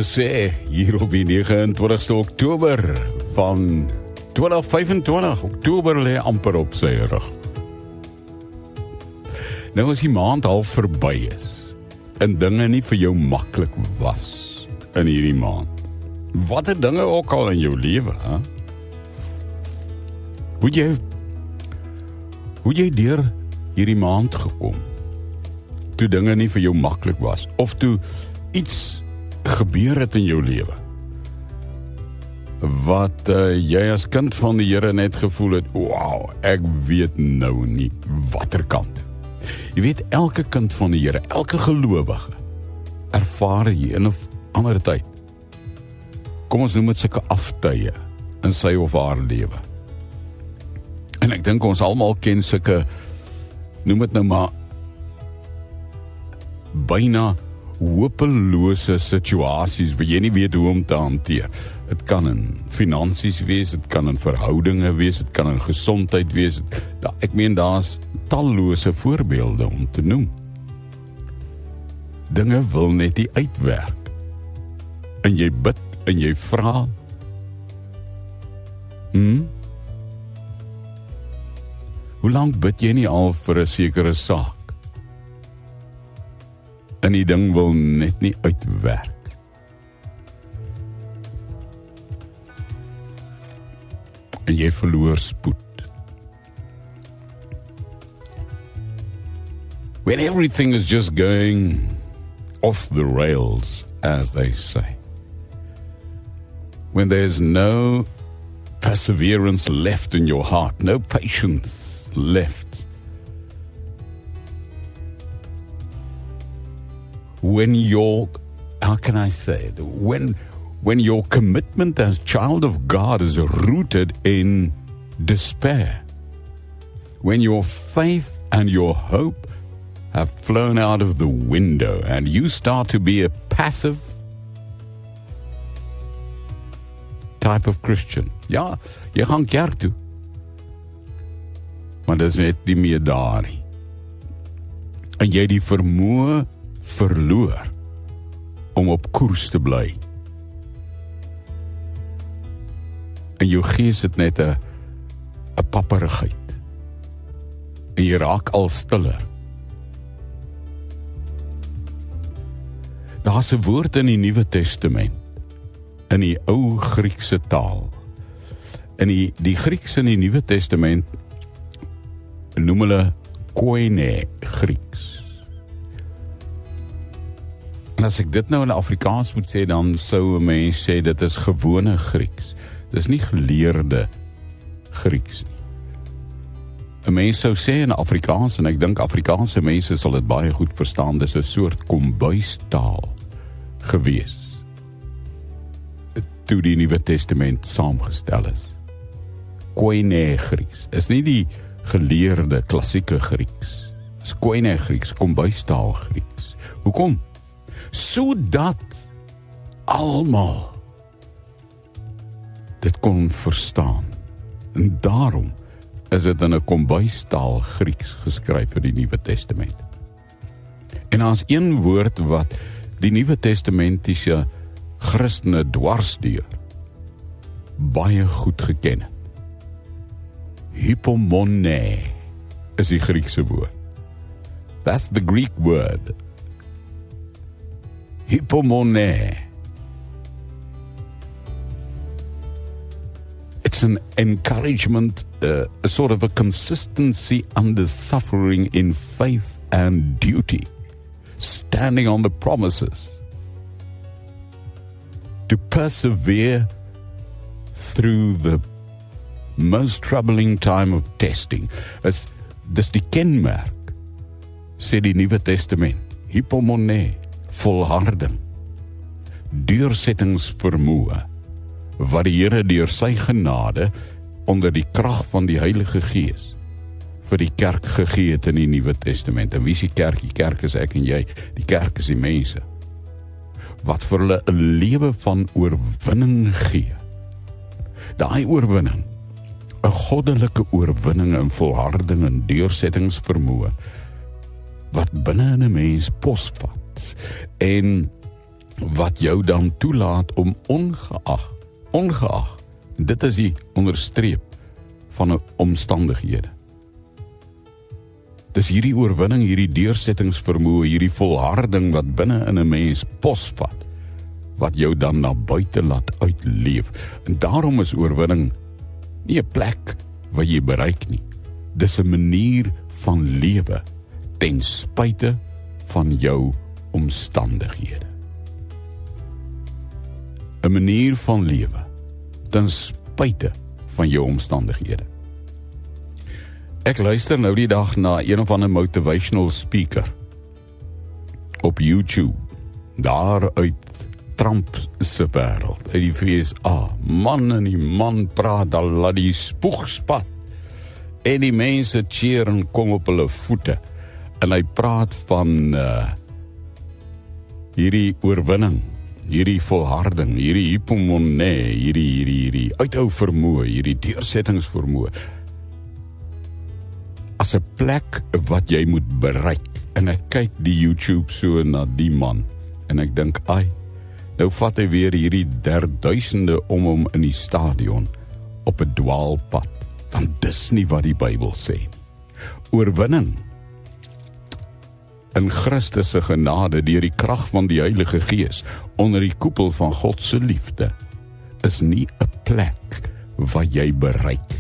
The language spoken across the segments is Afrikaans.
sê, hier op die 29ste Oktober van 2025. Oktober lê amper op sy rug. Nou as die maand al verby is, en dinge nie vir jou maklik was in hierdie maand, watter dinge ook al in jou lewe, hè? Hoe jy deur hierdie maand gekom, toe dinge nie vir jou maklik was, of toe iets gebeur het in jou lewe, wat jy as kind van die Here net gevoel het, wow, ek weet nou nie watter kant. Jy weet, elke kind van die Here, elke gelowige, ervaar jy in 'n ander tyd. Kom ons noem dit sulke aftye in sy of haar lewe. En ek dink ons almal ken sulke, noem dit nou maar, byna hopelose situasies waar jy nie weet hoe om te hanteer. Het kan in finansies wees, het kan in verhoudinge wees, het kan in gesondheid wees. Ek meen, daar's tallose voorbeelde om te noem. Dinge wil net nie uitwerk. En jy bid en jy vra. Hoe lank bid jy nie al vir 'n sekere saak? En die ding wil net nie uitwerk. En jy verloor spoed. When everything is just going off the rails, as they say. When there's no perseverance left in your heart, no patience left. When how can I say it? When your commitment as child of God is rooted in despair. When your faith and your hope have flown out of the window and you start to be a passive type of Christian. Ja, jy gaan kerk toe. Maar dis net nie meer daar nie. En jy die vermoë verloor om op koers te bly. En jou gees het net 'n papperigheid. En jy raak al stiller. Daar's 'n woord in die Nuwe Testament, in die ou Griekse taal. In die Grieks in die Nuwe Testament noem hulle koine Grieks. En as ek dit nou in Afrikaans moet sê, dan sou 'n mens sê dit is gewone Grieks. Dis nie geleerde Grieks nie. 'n Mens sou sê in Afrikaans, en ek dink Afrikaanse mense sal dit baie goed verstaan, dis 'n soort kombuistaal gewees toe die Nuwe Testament saamgestel is. Koine Grieks is nie die geleerde klassieke Grieks. Dis koine Grieks, kombuistaal Grieks. Hoekom? Sodat almal dit kon verstaan. En daarom is dit in 'n kombuistaal Grieks geskryf vir die Nuwe Testament. En daar's een woord wat die Nuwe Testamentiese Christene dwarsdeur baie goed geken het. Hypomone is die Griekse woord. That's the Greek word. Hypomone. It's an encouragement, a sort of a consistency under suffering in faith and duty, standing on the promises, to persevere through the most troubling time of testing. Dis die kenmerk, sê die Nuwe Testament, hypomone, volharding, deursettingsvermoë, wat die Here deur sy genade onder die krag van die Heilige Gees vir die kerk gegee het in die Nuwe Testament. En wie is die kerk? Die kerk is ek en jy. Die kerk is die mense wat vir hulle 'n lewe van oorwinning gee. Daai oorwinning, 'n goddelike oorwinning in volharding en deursettingsvermoë wat binne in 'n mens posvat en wat jou dan toelaat om ongeag, dit is die onderstreep van 'n omstandighede. Dis hierdie oorwinning, hierdie deursettingsvermoë, hierdie volharding wat binne in 'n mens posvat, wat jou dan na buite laat uitleef. En daarom is oorwinning nie 'n plek wat jy bereik nie. Dis 'n manier van lewe ten spyte van jou omstandighede. 'n manier van lewe ten spyte van jou omstandighede. Ek luister nou die dag na een of ander motivational speaker op YouTube, daar uit Trump se wêreld, uit die VSA. Man en die man praat, dan laat die spoeg spat en die mense cheer en kom op hulle voete. En hy praat van hierdie oorwinning, hierdie volharding, hierdie hypomone, hierdie uithou vermoë, hierdie deursettingsvermoë, as 'n plek wat jy moet bereik. En ek kyk die YouTube so na die man, en ek dink, nou vat hy weer hierdie duisende om hom in die stadion op 'n dwaalpad, want dis nie wat die Bybel sê. Oorwinning in Christus se genade deur die krag van die Heilige Gees onder die koepel van God se liefde is nie 'n plek wat jy bereik.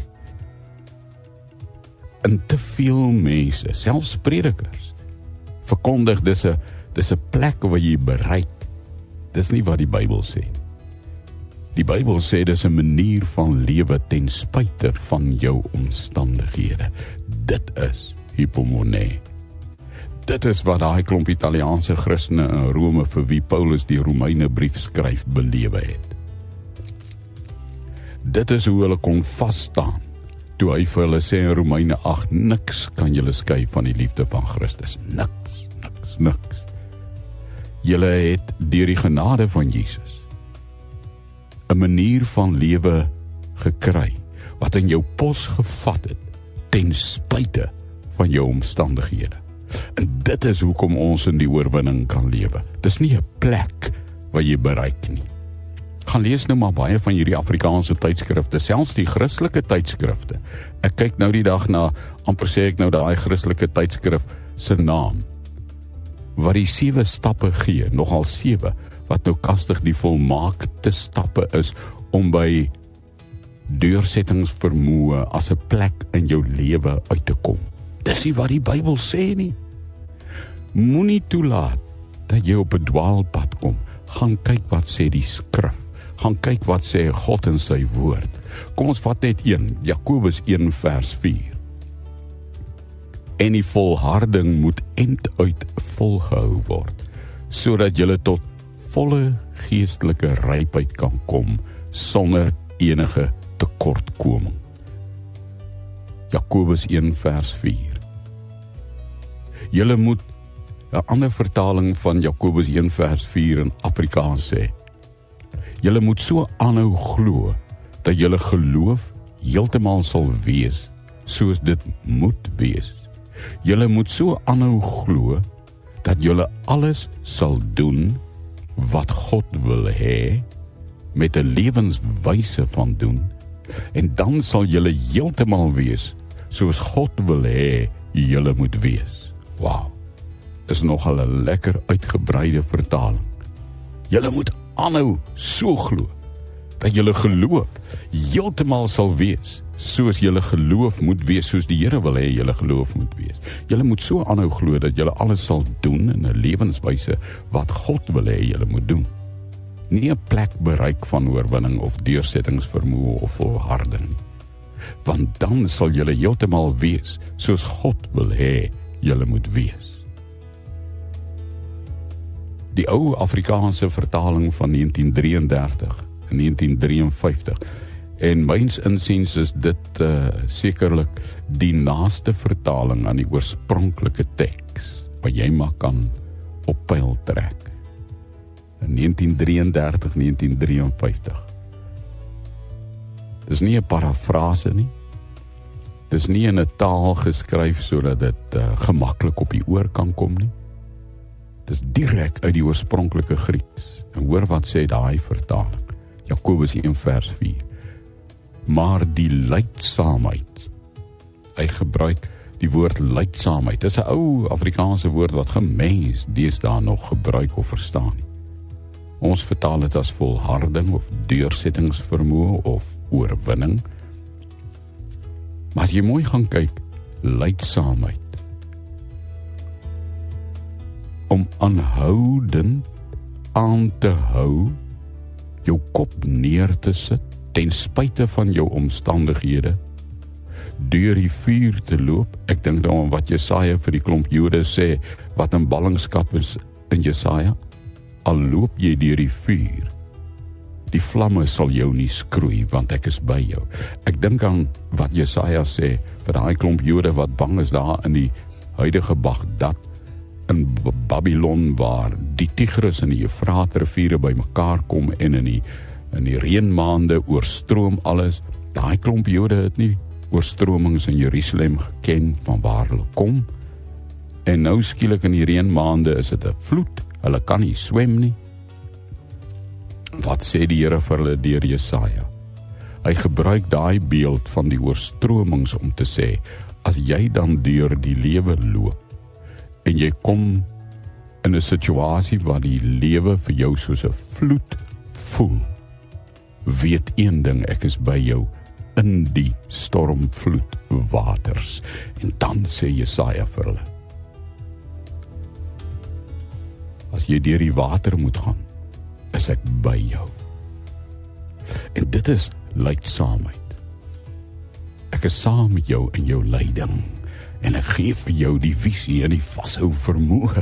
En te veel mense, selfs predikers, verkondig dis 'n plek waar jy bereik. Dis nie wat die Bybel sê. Die Bybel sê dis 'n manier van lewe ten spyte van jou omstandighede. Dit is hypomone. Dit is wat daai klomp Italiaanse Christene in Rome vir wie Paulus die Romeine brief skryf belewe het. Dit is hoe hulle kon vasstaan toe hy vir hulle sê in Romeine 8, niks kan julle skei van die liefde van Christus. Niks. Julle het deur die genade van Jesus 'n manier van lewe gekry wat in jou pos gevat het ten spyte van jou omstandighede. En dit is hoekom ons in die oorwinning kan lewe. Dis nie 'n plek wat jy bereik nie. Gaan lees nou maar baie van hierdie Afrikaanse tydskrifte, selfs die Christelike tydskrifte. Ek kyk nou die dag na, amper sê ek nou daai Christelike tydskrif se naam, wat die 7 stappe gee, nogal 7, wat nou kastig die volmaakte stappe is om by deursettingsvermoë as 'n plek in jou lewe uit te kom. Dis nie wat die Bybel sê nie. Moenie toelaat dat jy op 'n dwaalpad kom. Gaan kyk wat sê die skrif. Gaan kyk wat sê God in sy woord. Kom ons vat net een, Jakobus 1 vers 4. En die volharding moet uit volgehou word, sodat julle tot volle geestelike rypheid kan kom, sonder enige tekortkoming. Jakobus 1 vers 4. Julle moet, 'n ander vertaling van Jakobus 1 vers 4 in Afrikaans sê, julle moet so aanhou glo, dat julle geloof heeltemal sal wees, soos dit moet wees. Julle moet so aanhou glo, dat julle alles sal doen, wat God wil hê, met 'n lewenswyse van doen, en dan sal julle heeltemal wees, soos God wil hê, julle moet wees. Wow, is nogal 'n lekker uitgebreide vertaling. Julle moet aanhou so glo, dat julle geloof heeltemal sal wees, soos julle geloof moet wees, soos die Here wil hê julle geloof moet wees. Julle moet so aanhou glo, dat julle alles sal doen in 'n lewenswyse, wat God wil hê julle moet doen. Nie 'n plek bereik van oorwinning, of deursettingsvermoë, of volharding. Want dan sal julle heeltemal wees, soos God wil hê julle moet wees. Die ou Afrikaanse vertaling van 1933 en 1953, en myns insiens is dit sekerlik die naaste vertaling aan die oorspronklike teks, wat jy maar kan op pyl trek. In 1933, 1953. Dis nie 'n parafrase nie. Dis nie in 'n taal geskryf sodat dit gemaklik op die oor kan kom nie. Dis direk uit die oorspronklike Grieks. En hoor wat sê daai vertaling. Jakobus 1 vers 4. Maar die lydsaamheid, hy gebruik die woord lydsaamheid. Dis 'n ou Afrikaanse woord wat gemens deesdae nog gebruik of verstaan nie. Ons vertaal dit as volharding of deursettingsvermoë of oorwinning. Maar as jy mooi gaan kyk, lydsaamheid. Om aanhoudend aan te hou, jou kop neer te sit, ten spyte van jou omstandighede, deur die vuur te loop. Ek dink daaraan wat Jesaja vir die klomp Jode sê, wat in ballingskap is in Jesaja, al loop jy deur die vuur, die vlamme sal jou nie skroei, want ek is by jou. Ek dink aan wat Jesaja sê, vir daai klomp Jode wat bang is daar in die huidige Bagdad, in Babylon, waar die Tigris en die Efraat riviere by mekaar kom, en in die reënmaande oorstroom alles. Daai klomp Jode het nie oorstromings in Jerusalem geken van waar hulle kom, en nou skielik in die reënmaande is dit 'n vloed, hulle kan nie swem nie. Wat sê die Here vir hulle deur Jesaja? Hy gebruik daai beeld van die oorstromings om te sê, as jy dan deur die lewe loop, en jy kom in 'n situasie waar die lewe vir jou soos 'n vloed voel, weet een ding, ek is by jou in die stormvloed waters. En dan sê Jesaja vir hulle, as jy deur die water moet gaan, is ek by jou. En dit is lydsaamheid. Ek is saam met jou in jou lyding, en ek gee vir jou die visie en die vashou vermoë.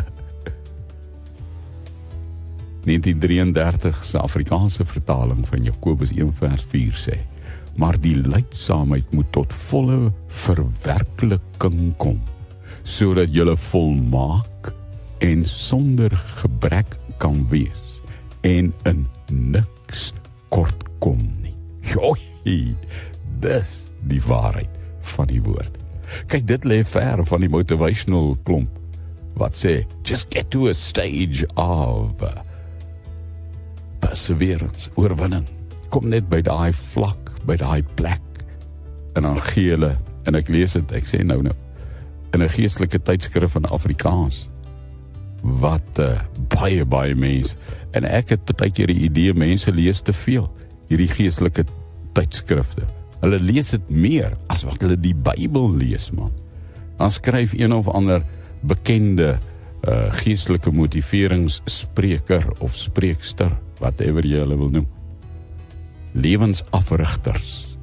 1933 se Afrikaanse vertaling van Jakobus 1 vers 4 sê, maar die lydsaamheid moet tot volle verwerkliking kom, sodat julle volmaak en sonder gebrek kan wees, en in niks kort kom nie. Joi, dis die waarheid van die woord. Kyk, dit lê ver van die motivational klomp, wat sê, just get to a stage of perseverance, oorwinning. Kom net by daai vlak, by daai plek, en dan gee hulle, en ek lees dit, ek sê nou, in 'n geestelike tydskrif in Afrikaans, wat baie mense, en ek het baie keer die idee, mense lees te veel, hierdie geestelike tydskrifte. Hulle lees dit meer as wat hulle die Bybel lees, man. Dan skryf een of ander bekende geestelike motiveringsspreker of spreekster, whatever jy hulle wil noem, lewensafrigters.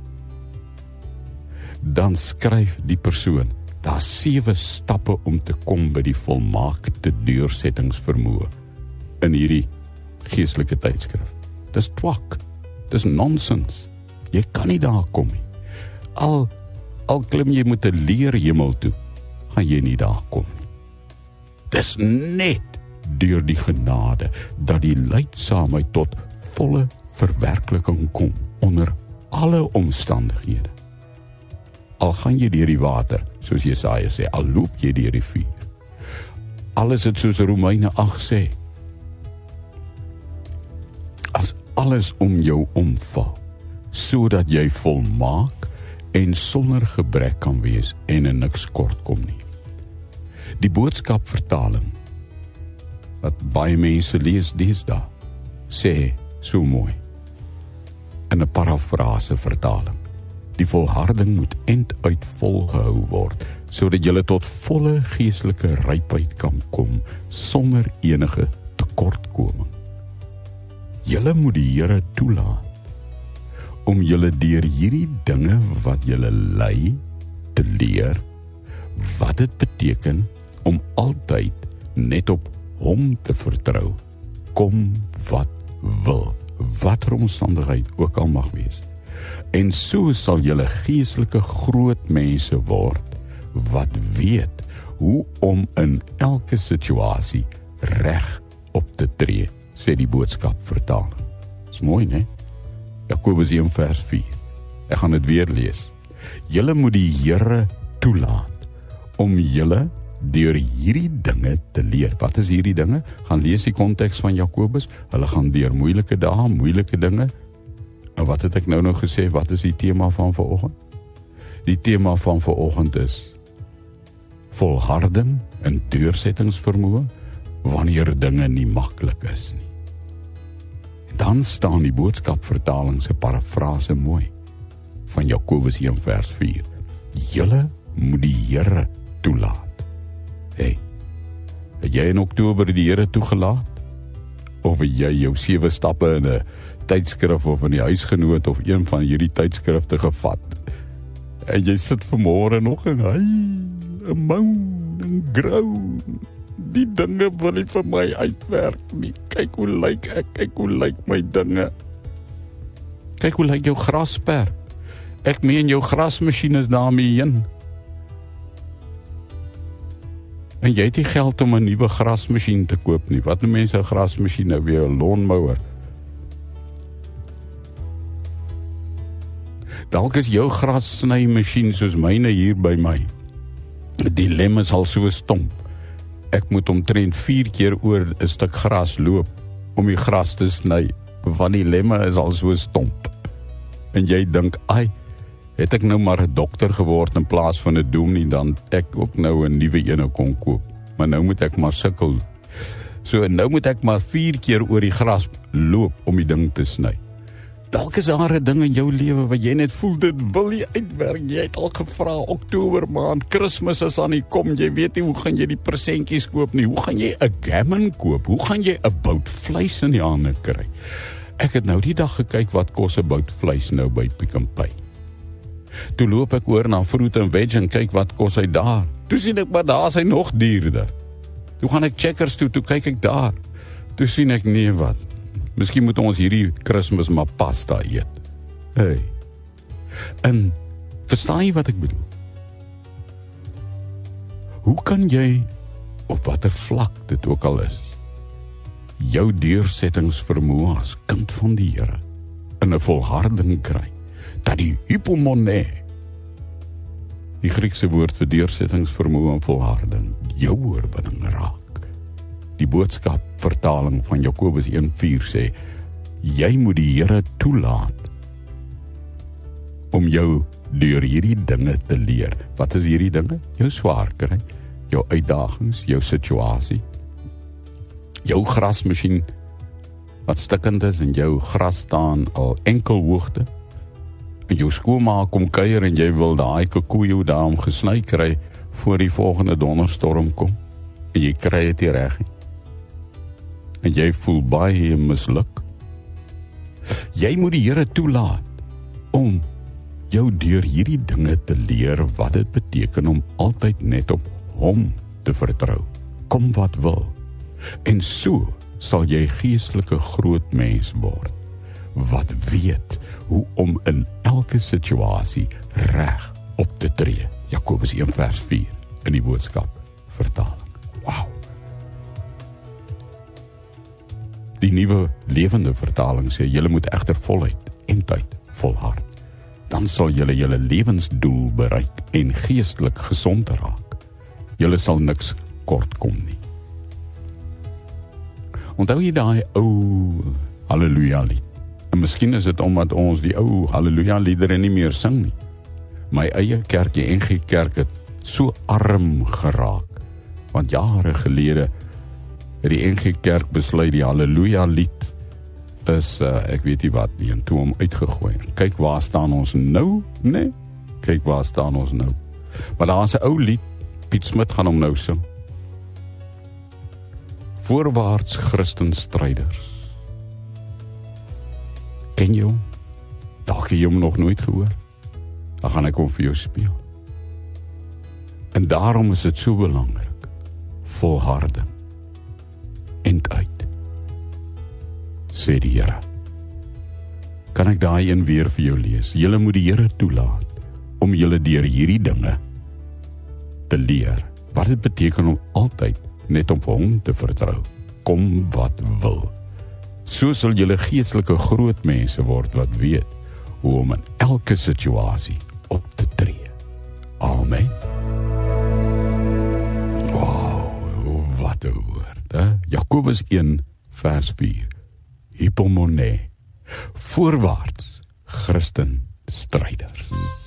Dan skryf die persoon, daar's 7 stappe om te kom by die volmaakte deursettingsvermoë in hierdie geestelike tydskrif. Dis twak, dis nonsens. Jy kan nie daar kom nie. Al klim jy met 'n leer hemel toe, gaan jy nie daar kom nie. Dis net deur die genade dat die lydsaamheid tot volle verwerkliking kom onder alle omstandighede. Al gaan jy deur die water, soos Jesaja sê, al loop jy deur die vuur. Al is dit soos Romeine 8 sê, as alles om jou omval, sodat jy volmaak en sonder gebrek kan wees en in niks kort kom nie. Die boodskapvertaling, wat baie mense lees deesdae, sê so mooi, in 'n parafrase vertaling, die volharding moet enduit volgehou word, sodat jy tot volle geestelike rypheid kan kom, sonder enige tekortkoming. Julle moet die Here toelaat, om julle deur hierdie dinge wat julle ly, te leer, wat dit beteken, om altyd net op hom te vertrou, kom wat wil, watter omstandigheid ook al mag wees. En so sal julle geestelike groot mense word, wat weet hoe om in elke situasie reg op te tree, sê die boodskapvertaling. Is mooi, né? Jakobus 1 vers 4. Ek gaan dit weer lees. Julle moet die Here toelaat om julle deur hierdie dinge te leer. Wat is hierdie dinge? Gaan lees die konteks van Jakobus. Hulle gaan deur moeilike dae, moeilike dinge. En wat het ek nou gesê? Wat is die tema van vanoggend? Die tema van vanoggend is volharding en deursettingsvermoë wanneer dinge nie maklik is nie. Dan staan die boodskapvertaling se parafrase mooi van Jakobus 1 vers 4. Julle moet die Here toelaat. Hey, het jy in Oktober die Here toegelaat? Of het jy jou 7 stappe in 'n tydskrif of in die huisgenoot of een van hierdie tydskrifte gevat? En jy sit vanmôre nog en moan en groan. Die dinge wil nie vir my uitwerk nie. Kyk hoe lyk ek, kyk hoe lyk my dinge. Kyk hoe lyk jou grasperk. Ek meen jou grasmasjien is daarmee heen. En jy het nie geld om 'n nuwe grasmasjien te koop nie. Wat 'n mens 'n grasmasjien nou weer 'n lawnmower. Dalk is jou grassnymasjien soos myne hier by my. Die lem is al so stomp. Ek moet omtrent 4 keer oor 'n stuk gras loop om die gras te sny, want die lemme is al so stomp. En jy dink, ai, het ek nou maar 'n dokter geword in plaas van 'n dominee, dan ek ook nou 'n nuwe ene kon koop. Maar nou moet ek maar sukkel. So nou moet ek maar 4 keer oor die gras loop om die ding te sny. Dalk is daar 'n ding in jou lewe wat jy net voel dit wil nie uitwerk. Jy het al gevra Oktober maand, Kersfees is aan die kom. Jy weet nie hoe gaan jy die presentjies koop nie. Hoe gaan jy 'n gammon koop? Hoe gaan jy 'n bout vleis in die hande kry? Ek het nou die dag gekyk wat kos 'n bout vleis nou by Pick n Pay. Toe loop ek oor na Fruit and Veg en kyk wat kos hy daar. Toe sien ek maar daar is hy nog duurder. Toe gaan ek Checkers toe kyk ek daar. Toe sien ek nee wat. Miskien moet ons hierdie Kersfees maar pasta eet. Hey. En verstaan jy wat ek bedoel? Hoe kan jy op watter vlak dit ook al is jou deursettingsvermoë as kind van die Here in 'n volharding kry dat die hypomone, die Griekse woord vir deursettingsvermoë en volharding, jou oorwinning raak. Die boodskapvertaling van Jakobus 1:4 sê, jy moet die Here toelaat om jou deur hierdie dinge te leer. Wat is hierdie dinge? Jou swaar kry, jou uitdagings, jou situasie, jou grasmasjien wat stikkend is en jou gras staan al enkel hoogte, en jou skoonma kom kuier en jy wil daai kikoejo daarom gesny kry voor die volgende donderstorm kom, en jy kry dit nie reg nie. En jy voel baie misluk. Jy moet die Here toelaat om jou deur hierdie dinge te leer wat dit beteken om altyd net op hom te vertrou, kom wat wil. En so sal jy geestelike groot mens word, wat weet hoe om in elke situasie reg op te tree. Jakobus 1 vers 4 in die boodskap vertaling. Wow! Die nuwe lewende vertaling sê, julle moet egter voluit en tyd volhard. Dan sal julle julle lewensdoel bereik en geestelik gesond raak. Julle sal niks kort kom nie. Onthou jy daai ou Halleluja lied? En miskien is dit omdat ons die ou Halleluja liedere nie meer sing nie. My eie kerkie, NG Kerk, het so arm geraak, want jare gelede het die NG Kerk besluit die Halleluja lied is, ek weet nie wat nie, en toe hom uitgegooi. Kyk waar staan ons nou, nee? Kyk waar staan ons nou. Maar daar is 'n ou lied, Piet Smit gaan hom nou sing. Voorwaarts Christenstryders. Ken jy hom? Dalk het jy hom nog nooit gehoor. Dan gaan ek hom vir jou speel. En daarom is dit so belangrik. Volharding. End uit. Sê die Here. Kan ek daai een weer vir jou lees? Julle moet die Here toelaat om julle deur hierdie dinge te leer. Wat dit beteken om altyd net op hom te vertrou, kom wat wil. So sal julle geestelike groot mense word wat weet hoe om in elke situasie op te tree. Amen. hè? Jakobus 1 vers 4. Hypomone. Voorwaarts, Christen stryders.